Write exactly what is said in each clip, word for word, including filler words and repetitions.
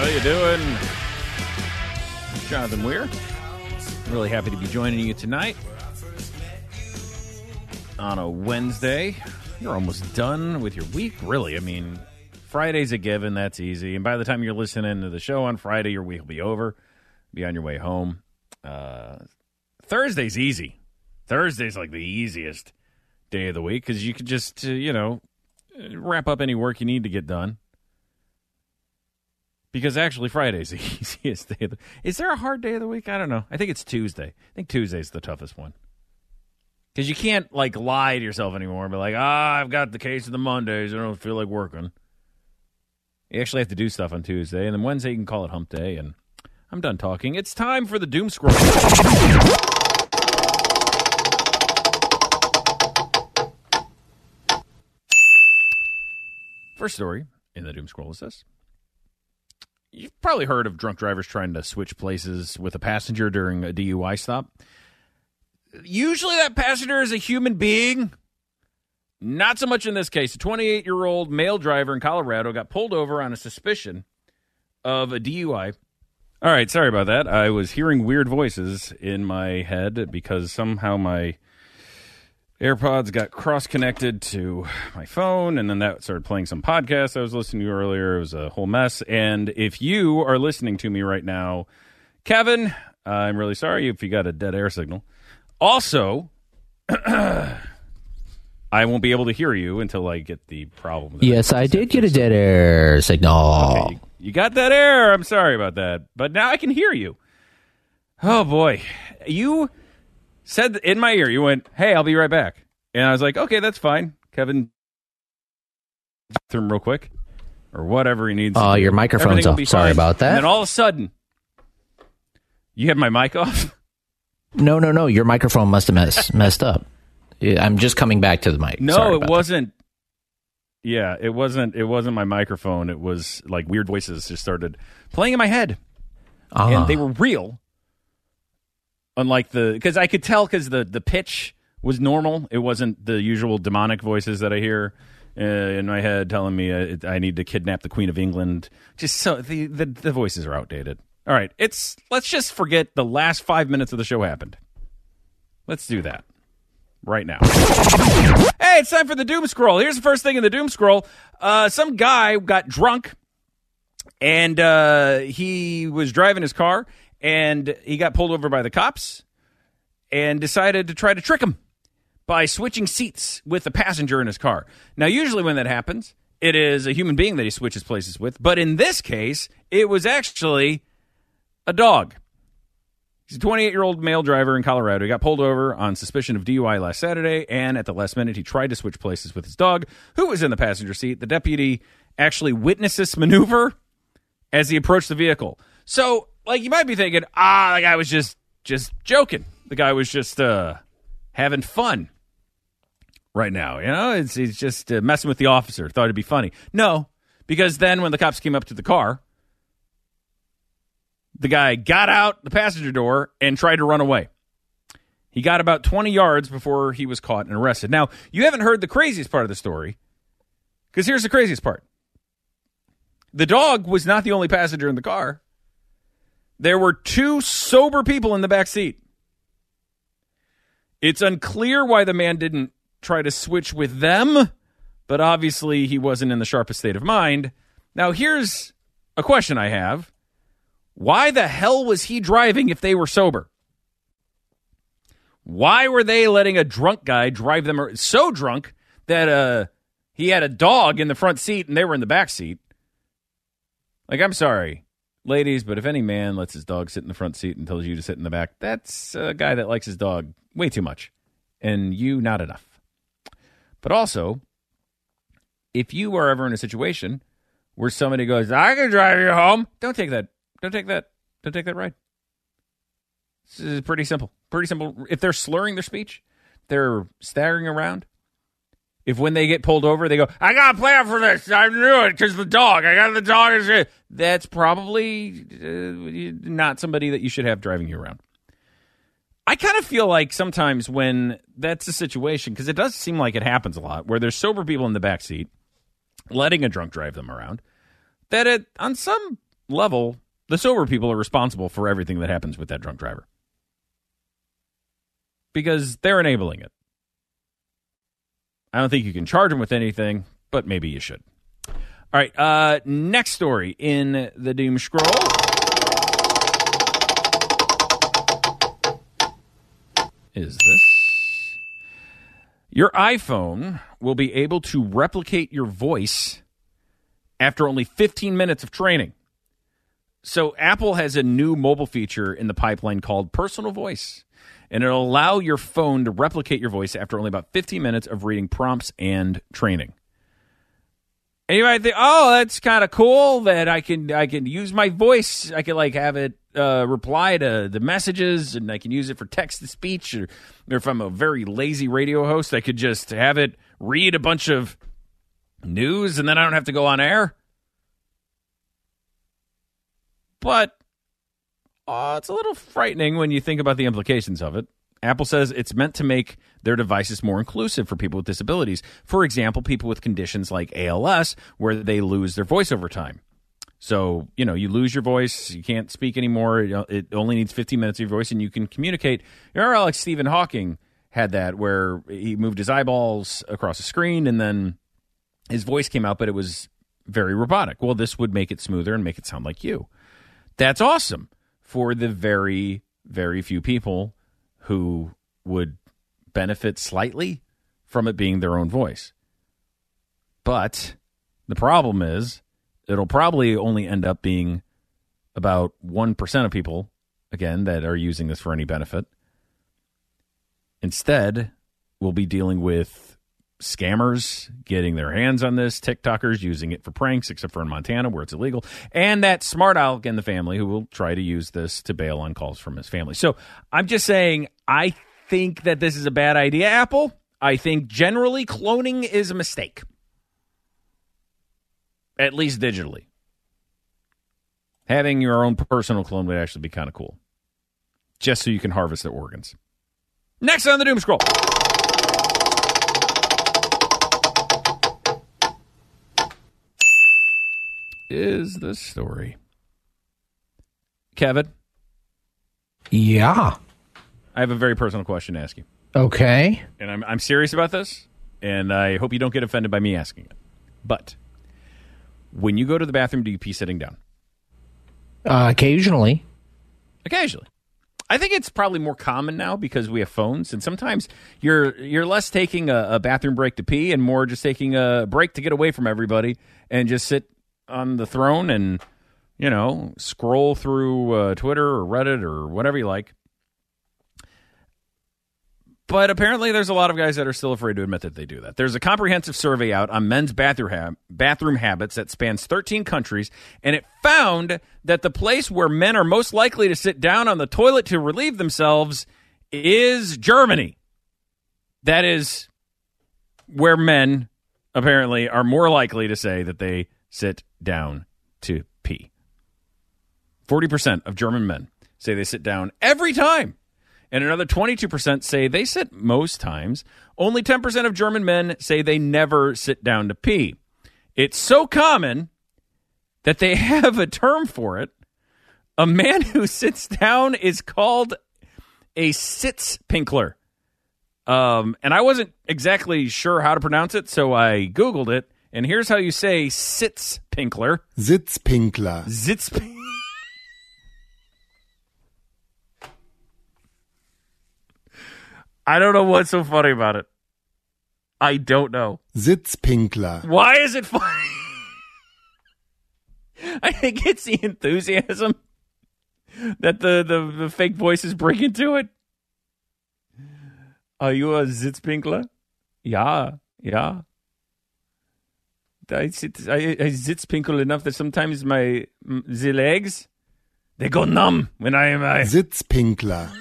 you doing? Jonathan Weir. Really happy to be joining you tonight on a Wednesday. You're almost done with your week, really. I mean, Friday's a given. That's easy. And by the time you're listening to the show on Friday, your week will be over. Be on your way home. Uh, Thursday's easy. Thursday's like the easiest day of the week because you could just, uh, you know, wrap up any work you need to get done. Because actually, Friday's the easiest day of the week. Is there a hard day of the week? I don't know. I think it's Tuesday. I think Tuesday's the toughest one. Because you can't, like, lie to yourself anymore and be like, ah, I've got the case of the Mondays. I don't feel like working. You actually have to do stuff on Tuesday. And then Wednesday, you can call it hump day. And I'm done talking. It's time for the Doom Scroll. First story in the Doom Scroll is this. You've probably heard of drunk drivers trying to switch places with a passenger during a D U I stop. Usually that passenger is a human being. Not so much in this case. A twenty-eight-year-old male driver in Colorado got pulled over on a suspicion of a D U I. All right, sorry about that. I was hearing weird voices in my head because somehow my AirPods got cross-connected to my phone, and then that started playing some podcast I was listening to earlier. It was a whole mess. And if you are listening to me right now, Kevin, I'm really sorry if you got a dead air signal. Also, I won't be able to hear you until I get the problem. Yes, I did get a dead air signal. Okay, you, you got that air. I'm sorry about that. But now I can hear you. Oh, boy. You said in my ear, you went, hey, I'll be right back. And I was like, okay, that's fine. Kevin, through him real quick. Or whatever he needs. Oh, uh, your microphone's off. Sorry about that. And then all of a sudden, you had my mic off? No, no, no. Your microphone must have mess, messed up. I'm just coming back to the mic. No, Sorry it wasn't. That. Yeah, it wasn't. It wasn't my microphone. It was like weird voices just started playing in my head. Uh-huh. And they were real. Unlike the, because I could tell because the, the pitch was normal. It wasn't the usual demonic voices that I hear uh, in my head telling me uh, I need to kidnap the Queen of England. Just so the, the the voices are outdated. All right, it's let's just forget the last five minutes of the show happened. Let's do that right now. Hey, it's time for the Doom Scroll. Here's the first thing in the Doom Scroll. Uh, some guy got drunk and uh, he was driving his car. And he got pulled over by the cops and decided to try to trick him by switching seats with the passenger in his car. Now, usually when that happens, it is a human being that he switches places with. But in this case, it was actually a dog. He's a twenty-eight-year-old male driver in Colorado. He got pulled over on suspicion of D U I last Saturday. And at the last minute, he tried to switch places with his dog, who was in the passenger seat. The deputy actually witnessed this maneuver as he approached the vehicle. So, like, you might be thinking, ah, the guy was just just joking. The guy was just uh, having fun right now. You know, it's, he's just uh, messing with the officer. Thought it'd be funny. No, because then when the cops came up to the car, the guy got out the passenger door and tried to run away. He got about twenty yards before he was caught and arrested. Now, you haven't heard the craziest part of the story, because here's the craziest part. The dog was not the only passenger in the car. There were two sober people in the back seat. It's unclear why the man didn't try to switch with them, but obviously he wasn't in the sharpest state of mind. Now, here's a question I have. Why the hell was he driving if they were sober? Why were they letting a drunk guy drive them so drunk that uh, he had a dog in the front seat and they were in the back seat? Like, I'm sorry, ladies, but if any man lets his dog sit in the front seat and tells you to sit in the back, that's a guy that likes his dog way too much, and you not enough. But also, if you are ever in a situation where somebody goes, I can drive you home, don't take that. Don't take that. Don't take that ride. This is pretty simple. Pretty simple. If they're slurring their speech, they're staggering around. If when they get pulled over, they go, I got a plan for this. I knew it because the dog. I got the dog. That's probably uh, not somebody that you should have driving you around. I kind of feel like sometimes when that's the situation, because it does seem like it happens a lot, where there's sober people in the back seat letting a drunk drive them around, that it, on some level, the sober people are responsible for everything that happens with that drunk driver. Because they're enabling it. I don't think you can charge them with anything, but maybe you should. All right, uh, next story in the Doom Scroll. Is this? Your iPhone will be able to replicate your voice after only fifteen minutes of training. So Apple has a new mobile feature in the pipeline called Personal Voice, and it'll allow your phone to replicate your voice after only about fifteen minutes of reading prompts and training. And you might think, oh, that's kind of cool that I can I can use my voice. I can like have it uh, reply to the messages, and I can use it for text to speech. Or, or if I'm a very lazy radio host, I could just have it read a bunch of news, and then I don't have to go on air. But oh, it's a little frightening when you think about the implications of it. Apple says it's meant to make their devices more inclusive for people with disabilities. For example, people with conditions like A L S, where they lose their voice over time. So, you know, you lose your voice, you can't speak anymore. It only needs fifteen minutes of your voice, and you can communicate. You remember like Stephen Hawking had that, where he moved his eyeballs across the screen, and then his voice came out, but it was very robotic. Well, this would make it smoother and make it sound like you. That's awesome for the very, very few people who would benefit slightly from it being their own voice. But the problem is it'll probably only end up being about one percent of people, again, that are using this for any benefit. Instead, we'll be dealing with scammers getting their hands on this, TikTokers using it for pranks, except for in Montana where it's illegal, and that smart aleck in the family who will try to use this to bail on calls from his family. So I'm just saying, I think that this is a bad idea, Apple. I think generally cloning is a mistake. At least digitally. Having your own personal clone would actually be kind of cool. Just so you can harvest their organs. Next on the Doom Scroll. Is the story. Kevin? Yeah. I have a very personal question to ask you. Okay. And I'm I'm serious about this, and I hope you don't get offended by me asking it. But when you go to the bathroom, do you pee sitting down? Uh, occasionally. Occasionally. I think it's probably more common now because we have phones, and sometimes you're you're less taking a, a bathroom break to pee and more just taking a break to get away from everybody and just sit on the throne and, you know, scroll through uh, Twitter or Reddit or whatever you like. But apparently there's a lot of guys that are still afraid to admit that they do that. There's a comprehensive survey out on men's bathroom, ha- bathroom habits that spans thirteen countries, and it found that the place where men are most likely to sit down on the toilet to relieve themselves is Germany. That is where men apparently are more likely to say that they sit down to pee. forty percent of German men say they sit down every time. And another twenty-two percent say they sit most times. Only ten percent of German men say they never sit down to pee. It's so common that they have a term for it. A man who sits down is called a Sitzpinkler. Um, and I wasn't exactly sure how to pronounce it, so I Googled it. And here's how you say Sitzpinkler. Sitzpinkler. Sitzpinkler. I don't know what's so funny about it. I don't know. Sitzpinkler. Why is it funny? I think it's the enthusiasm that the, the, the fake voices bring into it. Are you a Sitzpinkler? Yeah, yeah. I sit, I, I sitzpinkel enough that sometimes my the legs, they go numb when I am I. Sitzpinkler.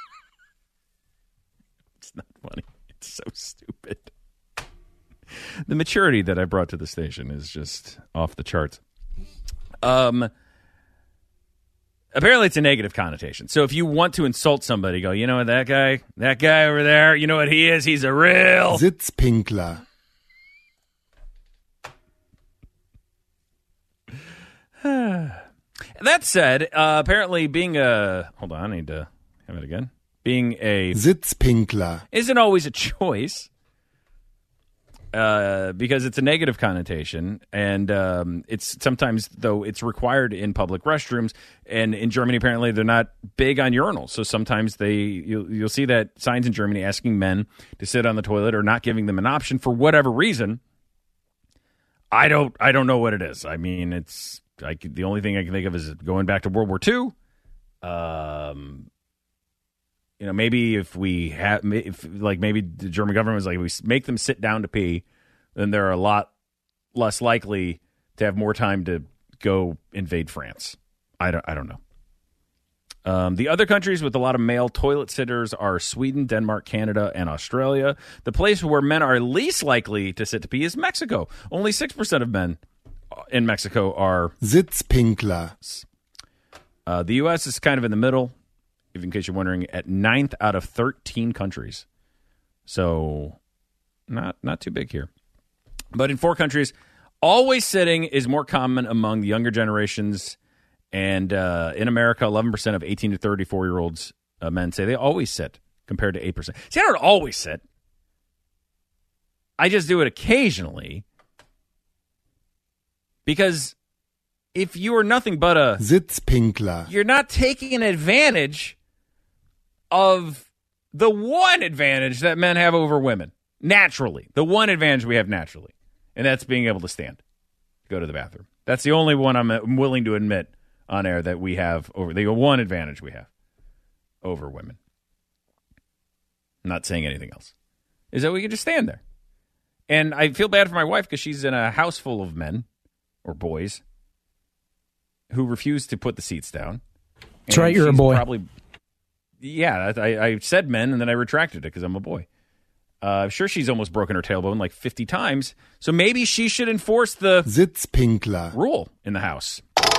It's not funny. It's so stupid. The maturity that I brought to the station is just off the charts. Um, apparently it's a negative connotation. So if you want to insult somebody, go, you know what, that guy, that guy over there, you know what he is? He's a real Sitzpinkler. That said, uh, apparently being a hold on, I need to have it again. Being a Sitzpinkler isn't always a choice. Uh, because it's a negative connotation, and um, it's sometimes, though, it's required in public restrooms. And in Germany, apparently, they're not big on urinals. So sometimes they you'll, you'll see that signs in Germany asking men to sit on the toilet or not giving them an option for whatever reason. I don't I don't know what it is. I mean, it's I, the only thing I can think of is going back to World War Two. Um, you know, maybe if we have, if, like maybe the German government was like, if we make them sit down to pee, then they're a lot less likely to have more time to go invade France. I don't, I don't know. Um, the other countries with a lot of male toilet sitters are Sweden, Denmark, Canada, and Australia. The place where men are least likely to sit to pee is Mexico. Only six percent of men in Mexico are Sitzpinkler. Uh, the U S is kind of in the middle, in case you're wondering, at ninth out of thirteen countries. So not not too big here. But in four countries, always sitting is more common among the younger generations. And uh, in America, eleven percent of eighteen to thirty-four-year-olds uh, men say they always sit, compared to eight percent. See, I don't always sit. I just do it occasionally. Because if you are nothing but a Sitzpinkler, you're not taking advantage of the one advantage that men have over women, naturally. The one advantage we have naturally, and that's being able to stand, go to the bathroom. That's the only one I'm willing to admit on air that we have over, the one advantage we have over women. I'm not saying anything else. Is that we can just stand there. And I feel bad for my wife because she's in a house full of men or boys who refuse to put the seats down. That's right, you're a boy. Probably, yeah, I, I said men, and then I retracted it because I'm a boy. Uh, I'm sure she's almost broken her tailbone like fifty times, so maybe she should enforce the Sitzpinkler rule in the house.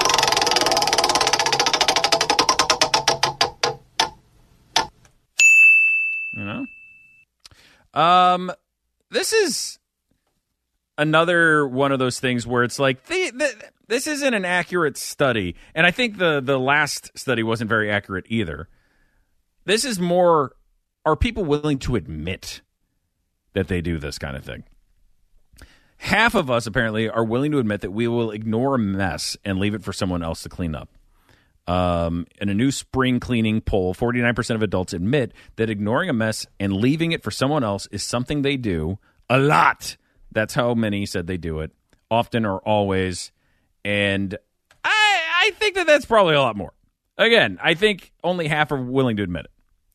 You know? Um, this is another one of those things where it's like, the, the, this isn't an accurate study. And I think the, the last study wasn't very accurate either. This is more, are people willing to admit that they do this kind of thing? Half of us, apparently, are willing to admit that we will ignore a mess and leave it for someone else to clean up. Um, in a new spring cleaning poll, forty-nine percent of adults admit that ignoring a mess and leaving it for someone else is something they do a lot. That's how many said they do it, often or always. And I, I think that that's probably a lot more. Again, I think only half are willing to admit it.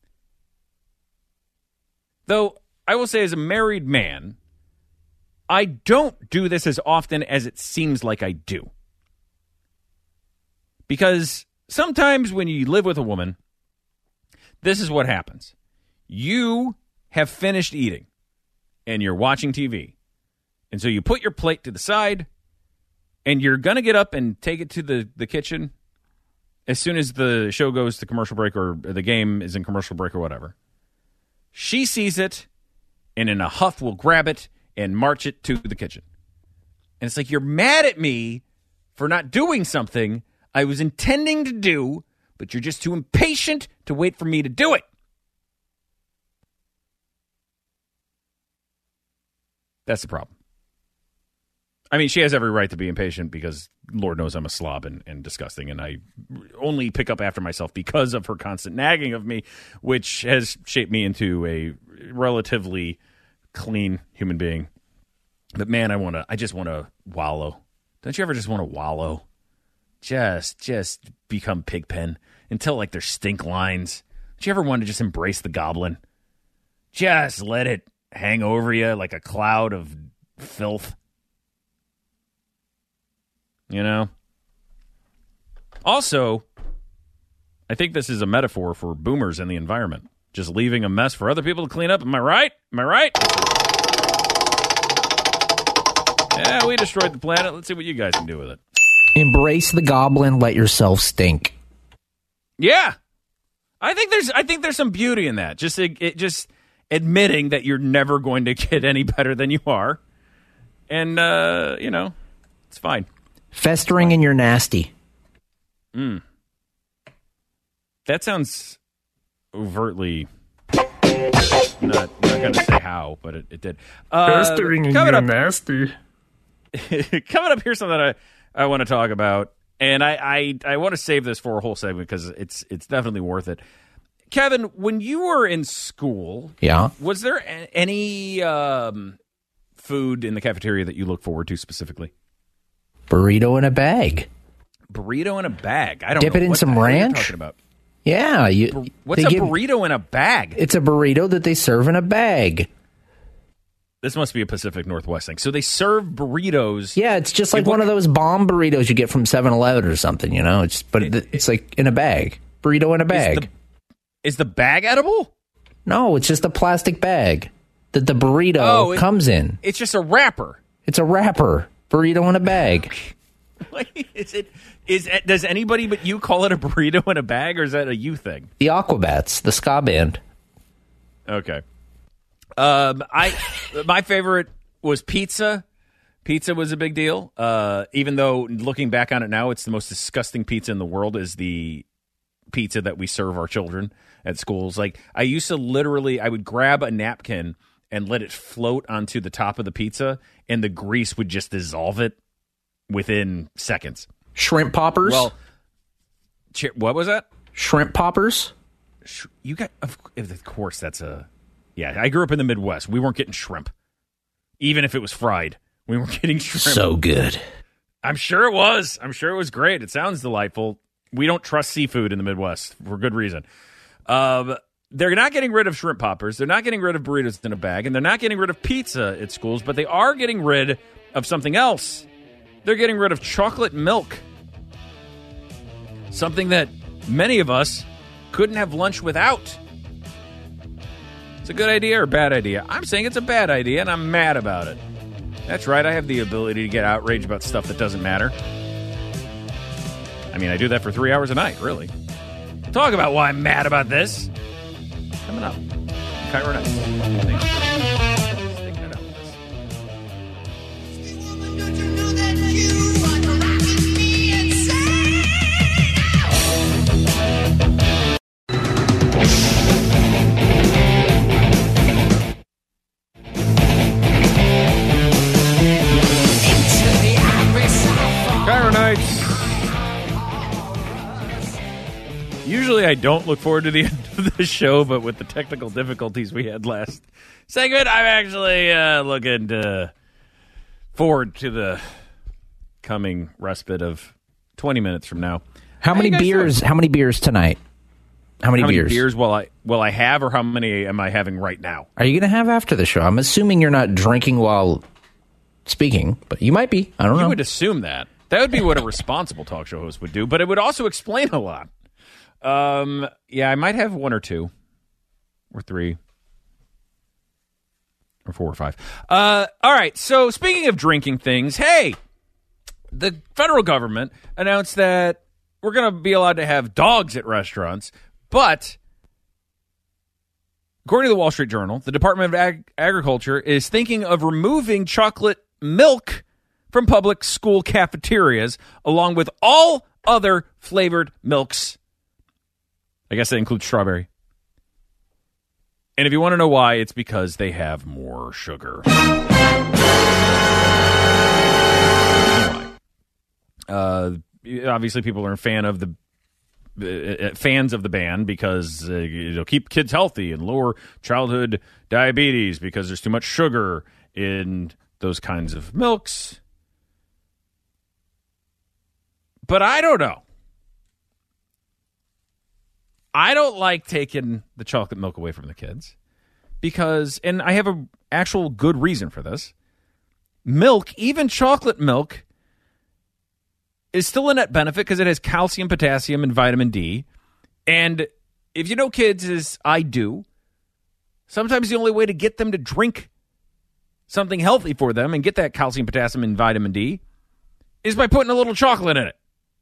Though, I will say as a married man, I don't do this as often as it seems like I do. Because sometimes when you live with a woman, this is what happens. You have finished eating, and you're watching T V. And so you put your plate to the side, and you're going to get up and take it to the, the kitchen as soon as the show goes to commercial break or the game is in commercial break or whatever. She sees it, and in a huff will grab it and march it to the kitchen. And it's like, you're mad at me for not doing something I was intending to do, but you're just too impatient to wait for me to do it. That's the problem. I mean, she has every right to be impatient because Lord knows I'm a slob and, and disgusting, and I only pick up after myself because of her constant nagging of me, which has shaped me into a relatively clean human being. But man, I want to. I just want to wallow. Don't you ever just want to wallow? Just, just become Pigpen until like there's stink lines. Don't you ever want to just embrace the goblin? Just let it hang over you like a cloud of filth. You know? Also, I think this is a metaphor for boomers and the environment. Just leaving a mess for other people to clean up. Am I right? Am I right? Yeah, we destroyed the planet. Let's see what you guys can do with it. Embrace the goblin, let yourself stink. Yeah. I think there's I think there's some beauty in that. Just it, it just admitting that you're never going to get any better than you are. And uh, you know, it's fine. Festering in your nasty. Mm. That sounds overtly not, not going to say how, but it, it did. Uh, Festering and coming you're up, nasty. coming up, here's something I, I want to talk about, and I, I, I want to save this for a whole segment because it's it's definitely worth it. Kevin, when you were in school, Yeah. was there a- any um, food in the cafeteria that you look forward to specifically? Burrito in a bag. Burrito in a bag. I don't Dip know it in what some the hell you're ranch? talking about. Yeah. You, What's they a give- burrito in a bag? It's a burrito that they serve in a bag. This must be a Pacific Northwest thing. So they serve burritos. Yeah, it's just like It- one of those bomb burritos you get from seven eleven or something, you know? It's But it, it's like in a bag. Burrito in a bag. Is the, is the bag edible? No, it's just a plastic bag that the burrito Oh, it- comes in. It's just a wrapper. It's a wrapper. Burrito in a bag. Wait, is it? Is it, does anybody but you call it a burrito in a bag, or is that a you thing? The Aquabats, the ska band. Okay. Um, I my favorite was pizza. Pizza was a big deal. Uh, even though looking back on it now, it's the most disgusting pizza in the world. Is the pizza that we serve our children at schools. Like I used to literally, I would grab a napkin and let it float onto the top of the pizza, and the grease would just dissolve it within seconds. Shrimp poppers? Well, ch- what was that? Shrimp poppers? Sh- You got, of, of course, that's a. Yeah, I grew up in the Midwest. We weren't getting shrimp, even if it was fried. We weren't getting shrimp. So good. I'm sure it was. I'm sure it was great. It sounds delightful. We don't trust seafood in the Midwest for good reason. Um, they're not getting rid of shrimp poppers. They're not getting rid of burritos in a bag, and they're not getting rid of pizza at schools. But they are getting rid of something else. They're getting rid of chocolate milk. Something that many of us couldn't have lunch without. It's a good idea or a bad idea? I'm saying it's a bad idea, and I'm mad about it. That's right, I have the ability to get outraged about stuff that doesn't matter. I mean, I do that for three hours a night, really. Talk about why I'm mad about this. Coming up. Kyra Nuts. Sticking it out with this. Don't you know that you are driving me insane? Kyra Nights. Usually I don't look forward to the end of the show, but with the technical difficulties we had last segment, I'm actually uh, looking to forward to the coming respite of twenty minutes from now. How many you guys beers? doing? How many beers tonight? How many How many beers? beers will I will I have, or how many am I having right now? Are you going to have after the show? I'm assuming you're not drinking while speaking, but you might be. I don't You know. would assume that. That would be what a responsible talk show host would do, but it would also explain a lot. Um, yeah, I might have one or two, or three, or four or five. Uh, all right, so speaking of drinking things, hey, the federal government announced that we're going to be allowed to have dogs at restaurants, but according to the Wall Street Journal, the Department of Ag- Agriculture is thinking of removing chocolate milk from public school cafeterias, along with all other flavored milks. I guess that includes strawberry. And if you want to know why, it's because they have more sugar. Uh, obviously, people are a fan of the uh, fans of the ban because uh, it'll keep kids healthy and lower childhood diabetes because there's too much sugar in those kinds of milks. But I don't know. I don't like taking the chocolate milk away from the kids because, and I have an actual good reason for this. Milk, even chocolate milk, is still a net benefit because it has calcium, potassium, and vitamin D. And if you know kids, as I do, sometimes the only way to get them to drink something healthy for them and get that calcium, potassium, and vitamin D is by putting a little chocolate in it.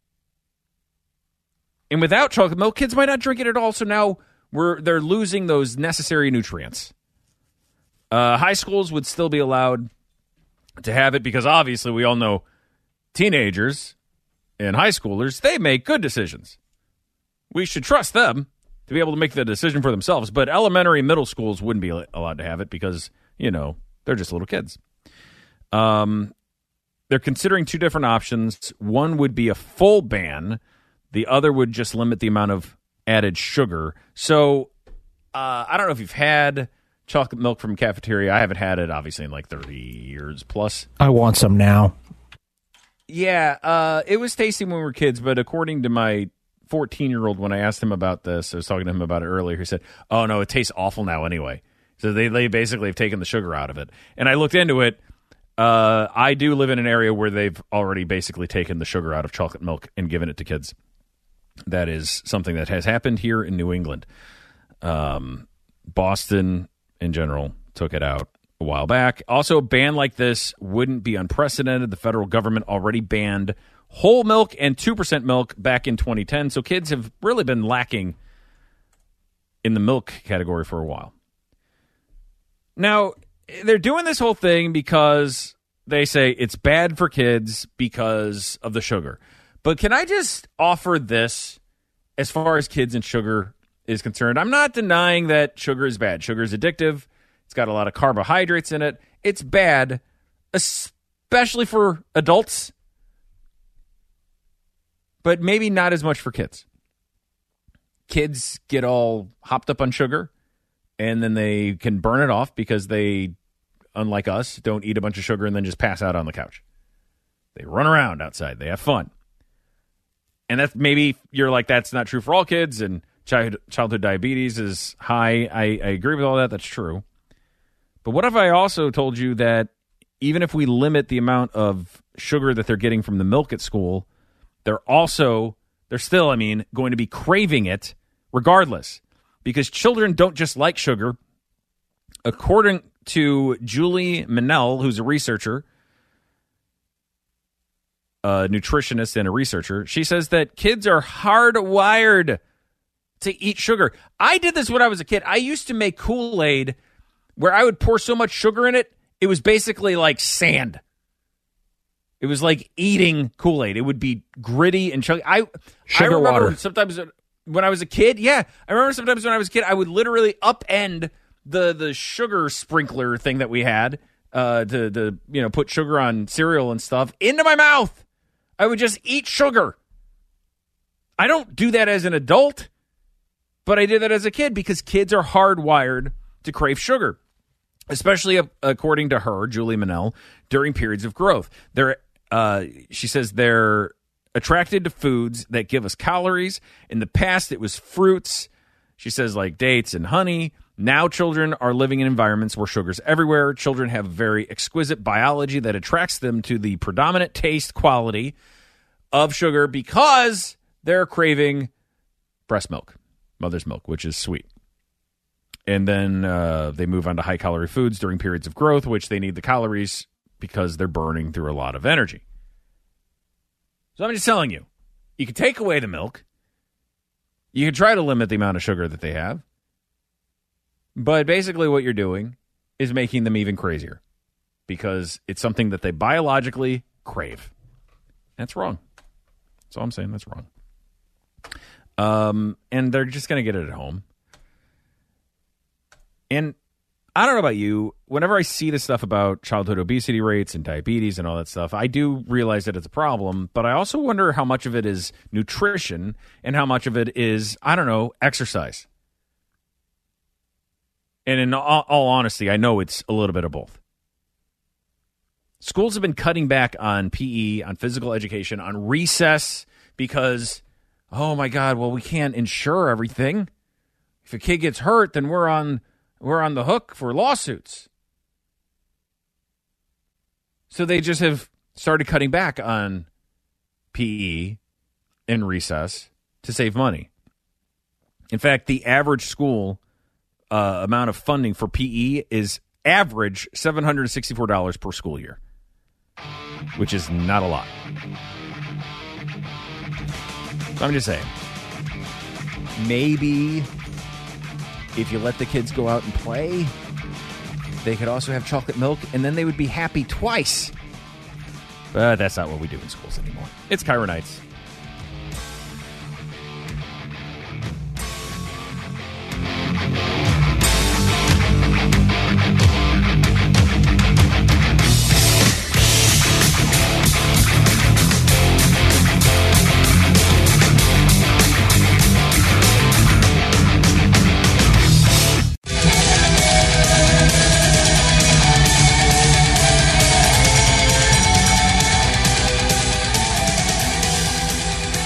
And without chocolate milk, kids might not drink it at all, so now we're they're losing those necessary nutrients. Uh, high schools would still be allowed to have it because obviously we all know teenagers and high schoolers, they make good decisions. We should trust them to be able to make the decision for themselves. But elementary, middle schools wouldn't be allowed to have it because, you know, they're just little kids. Um, they're considering two different options. One would be a full ban. The other would just limit the amount of added sugar. So uh, I don't know if you've had chocolate milk from cafeteria. I haven't had it, obviously, in like thirty years plus. I want some now. Yeah, uh, it was tasty when we were kids, but according to my fourteen-year-old, when I asked him about this, I was talking to him about it earlier, he said, oh, no, it tastes awful now anyway. So they, they basically have taken the sugar out of it. And I looked into it. Uh, I do live in an area where they've already basically taken the sugar out of chocolate milk and given it to kids. That is something that has happened here in New England. Um, Boston, in general, took it out a while back. Also, a ban like this wouldn't be unprecedented. The federal government already banned whole milk and two percent milk back in twenty ten. So kids have really been lacking in the milk category for a while. Now, they're doing this whole thing because they say it's bad for kids because of the sugar. But can I just offer this as far as kids and sugar is concerned? I'm not denying that sugar is bad. Sugar is addictive. It's got a lot of carbohydrates in it. It's bad, especially for adults, but maybe not as much for kids. Kids get all hopped up on sugar, and then they can burn it off because they, unlike us, don't eat a bunch of sugar and then just pass out on the couch. They run around outside. They have fun. And that's maybe you're like, that's not true for all kids, and childhood, childhood diabetes is high. I, I agree with all that. That's true. But what if I also told you that even if we limit the amount of sugar that they're getting from the milk at school, they're also, they're still, I mean, going to be craving it regardless, because children don't just like sugar. According to Julie Manel, who's a researcher, a nutritionist and a researcher, she says that kids are hardwired to eat sugar. I did this when I was a kid. I used to make Kool-Aid where I would pour so much sugar in it, it was basically like sand. It was like eating Kool-Aid. It would be gritty and chunky. I, Sugar I remember water. sometimes when I was a kid, yeah, I remember sometimes when I was a kid, I would literally upend the the sugar sprinkler thing that we had uh, to, to you know put sugar on cereal and stuff into my mouth. I would just eat sugar. I don't do that as an adult, but I did that as a kid because kids are hardwired to crave sugar, especially uh, according to her, Julie Manel, during periods of growth. They're, uh, she says they're attracted to foods that give us calories. In the past, it was fruits. She says like dates and honey. Now children are living in environments where sugar's everywhere. Children have very exquisite biology that attracts them to the predominant taste quality of sugar because they're craving breast milk, mother's milk, which is sweet. And then uh, they move on to high-calorie foods during periods of growth, which they need the calories because they're burning through a lot of energy. So I'm just telling you, you can take away the milk. You can try to limit the amount of sugar that they have. But basically what you're doing is making them even crazier because it's something that they biologically crave. That's wrong. That's all I'm saying. That's wrong. Um, and they're just going to get it at home. And I don't know about you, whenever I see this stuff about childhood obesity rates and diabetes and all that stuff, I do realize that it's a problem, but I also wonder how much of it is nutrition and how much of it is, I don't know, exercise. And in all, all honesty, I know it's a little bit of both. Schools have been cutting back on P E, on physical education, on recess because, oh my God, well, we can't insure everything. If a kid gets hurt, then we're on... We're on the hook for lawsuits. So they just have started cutting back on P E and recess to save money. In fact, the average school uh, amount of funding for P E is average seven hundred sixty-four dollars per school year, which is not a lot. So I'm just saying, maybe... if you let the kids go out and play, they could also have chocolate milk, and then they would be happy twice. But that's not what we do in schools anymore. It's Kyra Nights.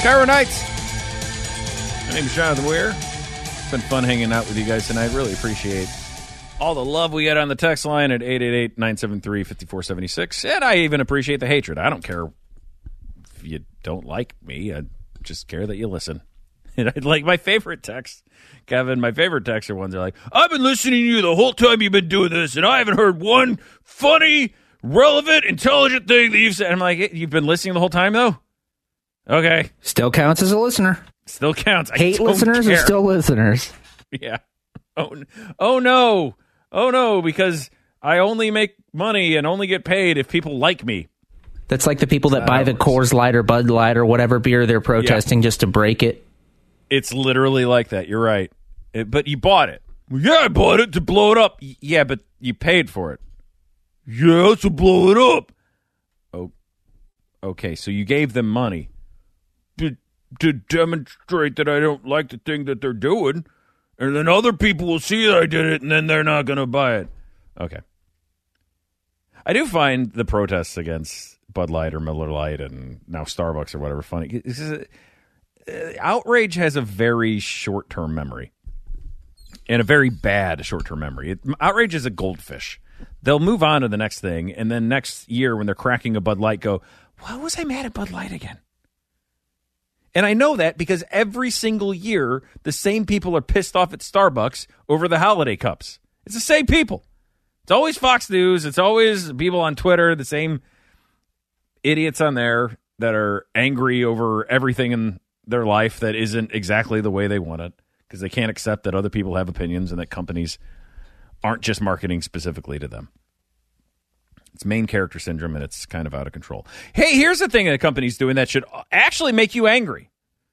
Cairo Nights. My name is Jonathan Weir. It's been fun hanging out with you guys tonight. Really appreciate all the love we get on the text line at eight eight eight, nine seven three, five four seven six. And I even appreciate the hatred. I don't care if you don't like me. I just care that you listen. And I like my favorite text, Kevin, my favorite texter ones are like, I've been listening to you the whole time you've been doing this, and I haven't heard one funny, relevant, intelligent thing that you've said. I'm like, you've been listening the whole time, though? Okay. Still counts as a listener. Still counts. I Hate don't listeners care. are still listeners. Yeah. Oh, n- oh, no. Oh, no, because I only make money and only get paid if people like me. That's like the people that buy the Coors Light or Bud Light or whatever beer they're protesting yeah. just to break it. It's literally like that. You're right. It, but you bought it. Well, yeah, I bought it to blow it up. Y- yeah, but you paid for it. Yeah, to blow it up. Oh, okay, so you gave them money to, to demonstrate that I don't like the thing that they're doing, and then other people will see that I did it, and then they're not going to buy it. Okay. I do find the protests against Bud Light or Miller Lite and now Starbucks or whatever funny. It's just, uh, outrage has a very short-term memory and a very bad short-term memory. It, outrage is a goldfish. They'll move on to the next thing, and then next year when they're cracking a Bud Light, go, why was I mad at Bud Light again? And I know that because every single year, the same people are pissed off at Starbucks over the holiday cups. It's the same people. It's always Fox News. It's always people on Twitter, the same idiots on there that are angry over everything in their life that isn't exactly the way they want it because they can't accept that other people have opinions and that companies aren't just marketing specifically to them. It's main character syndrome, and it's kind of out of control. Hey, here's the thing that a company's doing that should actually make you angry.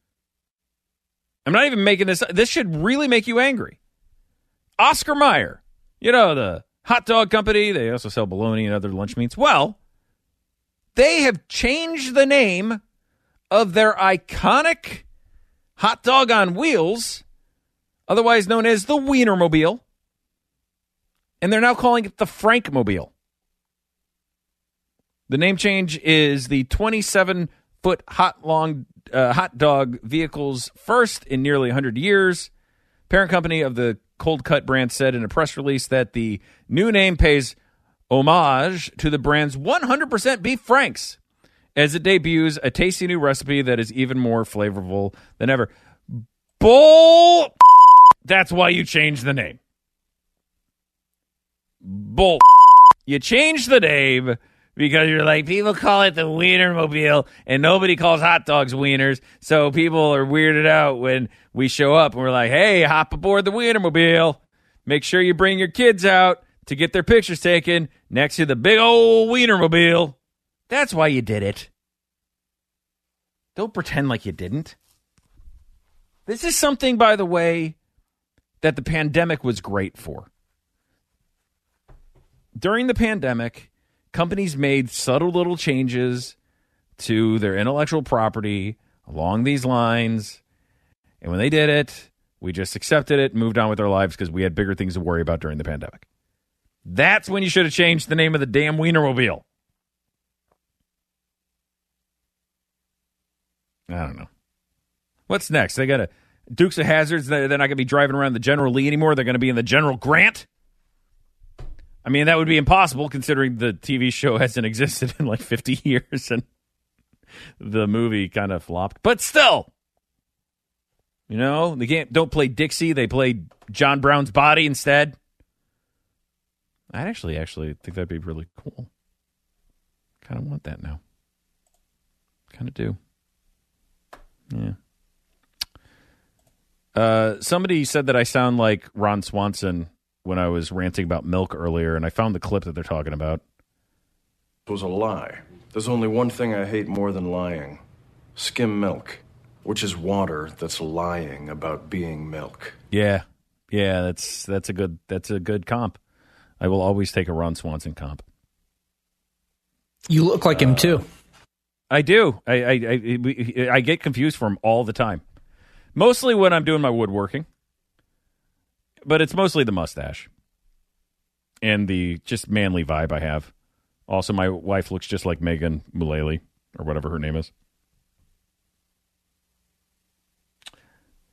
I'm not even making this. This should really make you angry. Oscar Mayer, you know, the hot dog company. They also sell bologna and other lunch meats. Well, they have changed the name of their iconic hot dog on wheels, otherwise known as the Wienermobile, and they're now calling it the Frankmobile. The name change is the twenty-seven foot hot long uh, hot dog vehicle's first in nearly one hundred years. Parent company of the Cold Cut brand said in a press release that the new name pays homage to the brand's one hundred percent beef franks as it debuts a tasty new recipe that is even more flavorful than ever. Bull. That's why you changed the name. Bull. You changed the name because you're like, people call it the Wienermobile, and nobody calls hot dogs wieners, so people are weirded out when we show up, and we're like, hey, hop aboard the Wienermobile. Make sure you bring your kids out to get their pictures taken next to the big old Wienermobile. That's why you did it. Don't pretend like you didn't. This is something, by the way, that the pandemic was great for. During the pandemic, companies made subtle little changes to their intellectual property along these lines. And when they did it, we just accepted it and moved on with our lives because we had bigger things to worry about during the pandemic. That's when you should have changed the name of the damn Wienermobile. I don't know. What's next? They got a Dukes of Hazzards. They're not going to be driving around the General Lee anymore. They're going to be in the General Grant. I mean, that would be impossible considering the T V show hasn't existed in like fifty years and the movie kind of flopped. But still, you know, they can't don't play Dixie. They play John Brown's Body instead. I actually, actually think that'd be really cool. Kind of want that now. Kind of do. Yeah. Uh, somebody said that I sound like Ron Swanson when I was ranting about milk earlier, and I found the clip that they're talking about. It was a lie. There's only one thing I hate more than lying. Skim milk, which is water that's lying about being milk. Yeah. Yeah, that's that's a good that's a good comp. I will always take a Ron Swanson comp. You look like uh, him too. I do. I I, I I get confused for him all the time. Mostly when I'm doing my woodworking. But it's mostly the mustache. And the just manly vibe I have. Also, my wife looks just like Megan Mullally, or whatever her name is.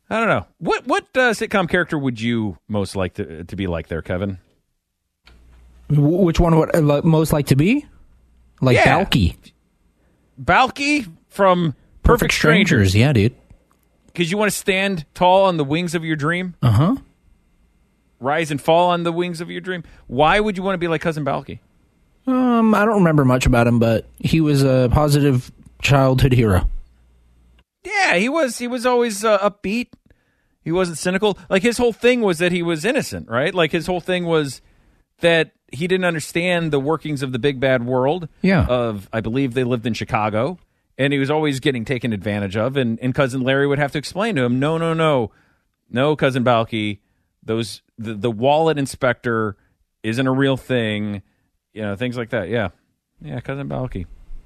I don't know. What what uh, sitcom character would you most like to to be like there, Kevin? Wh- Which one would I li- most like to be? Like Yeah. Balky. Balky from Perfect, Perfect Strangers. Strangers. Yeah, dude. Because you want to stand tall on the wings of your dream, Uh huh. rise and fall on the wings of your dream. Why would you want to be like Cousin Balky? Um, I don't remember much about him, but he was a positive childhood hero. Yeah, he was. He was always uh, upbeat. He wasn't cynical. Like his whole thing was that he was innocent, right? Like his whole thing was that he didn't understand the workings of the big bad world. Yeah. Of I believe they lived in Chicago, and he was always getting taken advantage of. And, and Cousin Larry would have to explain to him, no, no, no, no, Cousin Balky, those the, the wallet inspector isn't a real thing. You know, things like that. Yeah, yeah, Cousin Balky.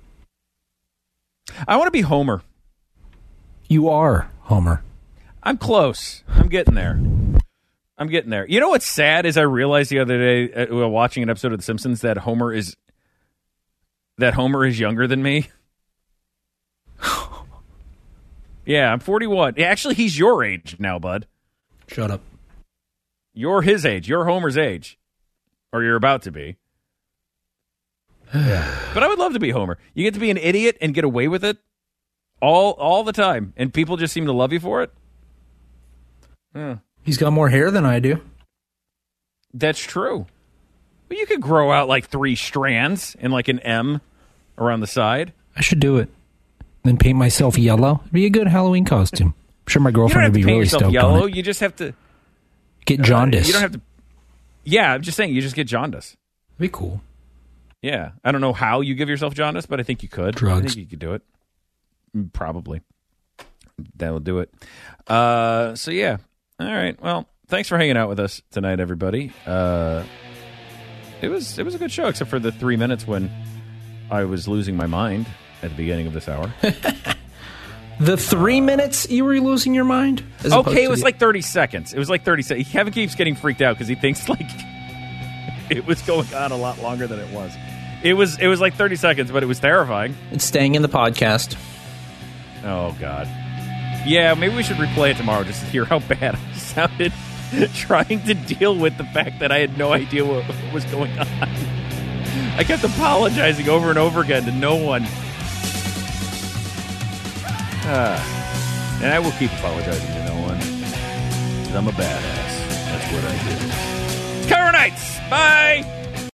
I want to be Homer. You are Homer. I'm close. I'm getting there. I'm getting there. You know what's sad is I realized the other day uh, while watching an episode of The Simpsons that Homer is that Homer is younger than me. Yeah, I'm forty-one. Actually, he's your age now, bud. Shut up. You're his age. You're Homer's age, or you're about to be. But I would love to be Homer. You get to be an idiot and get away with it all all the time, and people just seem to love you for it. Yeah. He's got more hair than I do. That's true. But you could grow out like three strands and like an M around the side. I should do it. Then paint myself yellow. It'd be a good Halloween costume. I'm sure my You don't girlfriend have would to be paint really yourself stoked yellow. on it. You just have to Get uh, jaundice. you don't have to. Yeah, I'm just saying. You just get jaundice. That'd be cool. Yeah, I don't know how you give yourself jaundice, but I think you could. I Drugs. think you could do it. Mm, Probably. That'll do it. Uh, so yeah. All right. Well, thanks for hanging out with us tonight, everybody. Uh, it was it was a good show, except for the three minutes when I was losing my mind at the beginning of this hour. The three minutes you were losing your mind? As opposed Okay, it to was the- like thirty seconds. It was like thirty seconds. Kevin keeps getting freaked out because he thinks like it was going on a lot longer than it was. It was it was like thirty seconds, but it was terrifying. It's staying in the podcast. Oh, God. Yeah, maybe we should replay it tomorrow just to hear how bad I sounded trying to deal with the fact that I had no idea what was going on. I kept apologizing over and over again to no one. Uh, and I will keep apologizing to no one. Because I'm a badass. That's what I do. Cover Nights! Bye!